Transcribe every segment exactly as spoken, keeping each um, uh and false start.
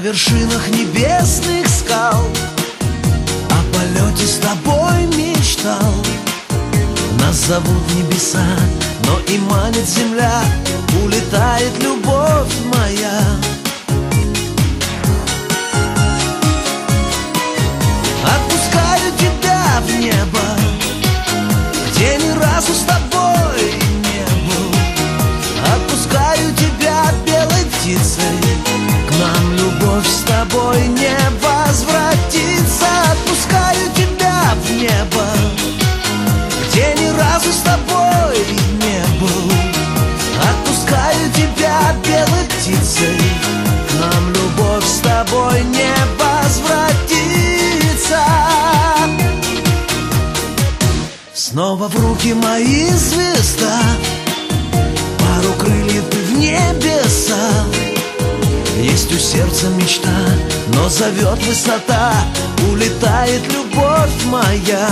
вершинах небесных скал о полете с тобой мечтал. Нас зовут небеса, но и манит земля, улетает любовь моя. Отпускаю тебя в небо, где ни разу с тобой не был. Отпускаю тебя белой птицей, к нам любовь с тобой не возвратится. Отпускаю тебя в небо, где ни разу с тобой не был. Отпускаю тебя белой птицей, к нам любовь с тобой не возвратится. Снова в руки мои звезда, пару крыльев и в небеса. Есть у сердца мечта, но зовет высота, улетает любовь моя.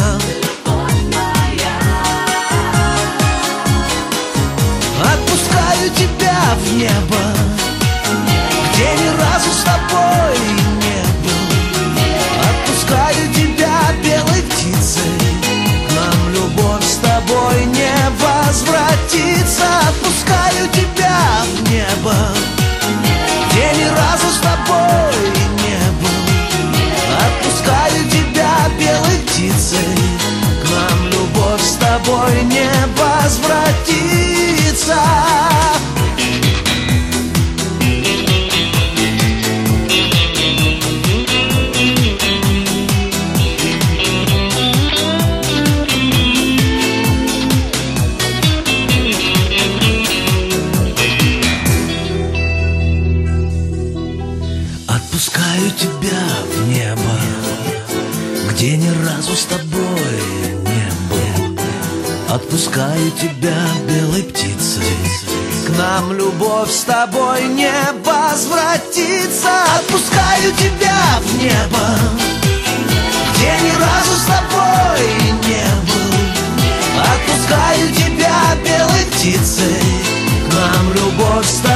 Отпускаю тебя в небо, где ни разу с тобой не был. Отпускаю тебя белой птицей, к нам любовь с тобой не возвратится. Отпускаю тебя в небо, где ни разу с тобой не был. Отпускаю тебя белой птицей, к нам любовь с тобой не возвратится. Отпускаю тебя в небо, где ни разу с тобой не был. Отпускаю тебя белой птицей, к нам любовь с тобой не возвратится. Отпускаю тебя в небо, где ни разу с тобой не был. Отпускаю тебя белой птицей, к нам любовь с тобой